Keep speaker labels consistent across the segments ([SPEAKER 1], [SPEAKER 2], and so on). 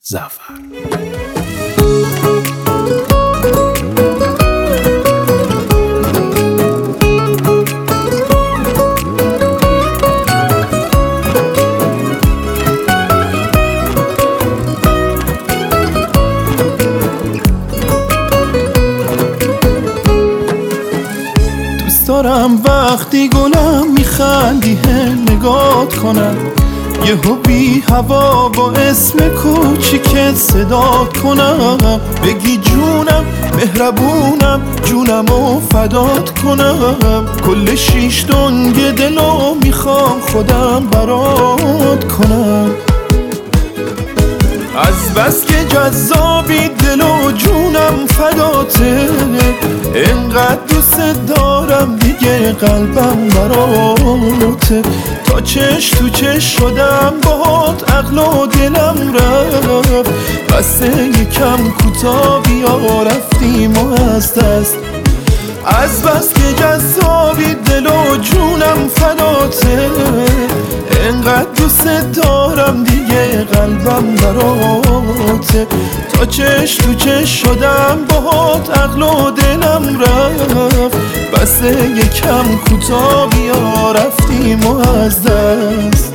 [SPEAKER 1] زعفر. دارم وقتی گلم میخندی نگات کنم، یهو بی هوا با اسم کوچیکت صدات کنم، بگی جونم مهربونم جونمو فدات کنم، کل 6 دنگ دلو میخوام خودم برات کنم. از بس که جذابی دل و جونم فداته، انقدر دوست دارم دیگه قلبم براته، تا چش تو چش شدم باهات عقل و دلم رفت، بس یکم کوتاه بیا رفتیم و از دست. از بس که جذابی دل و جونم فداته، انقدر دوست دارم دیگه قلبم براته، تا چش تو چش شدم باهات عقل و دلم رفت، بس یکم کوتاه بیا رفتیم و از دست.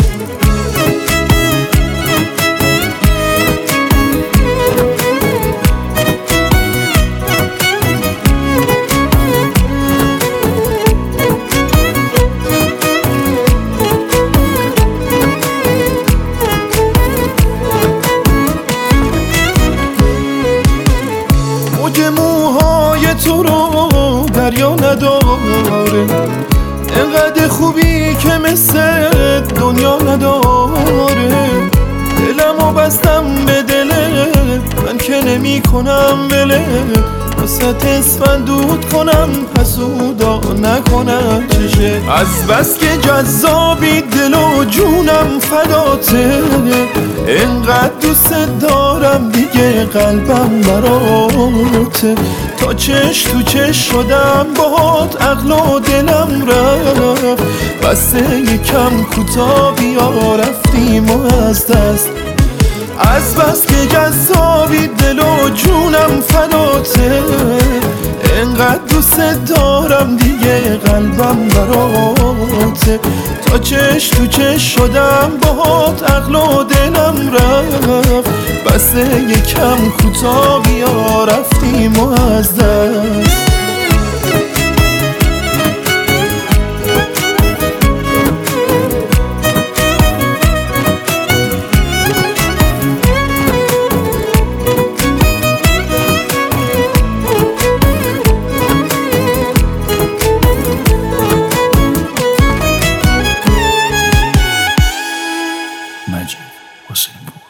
[SPEAKER 1] موج موهای تو رو دریا نداره، انقدر خوبی که مثل دنیا نداره، دلمو بستم به دلت من که نمی کنم ولت، واسه اسفندود کنم حسودا نکنم چشه. از بس که جذابی دل و جونم فداته، انقدر دوست دارم دیگه قلبم براته، تا چش تو چش شدم باهات عقل و دلم رفت، بس یکم کوتاه بیا رفتیم و از دست. از بس که جذابی دل و جونم فداته، انقدر دوست دارم دیگه قلبم براته، تا چش تو چش شدم باهات عقل و دلم رفت، بس یکم کوتاه بیا رفتیم و از دست. مجید حسین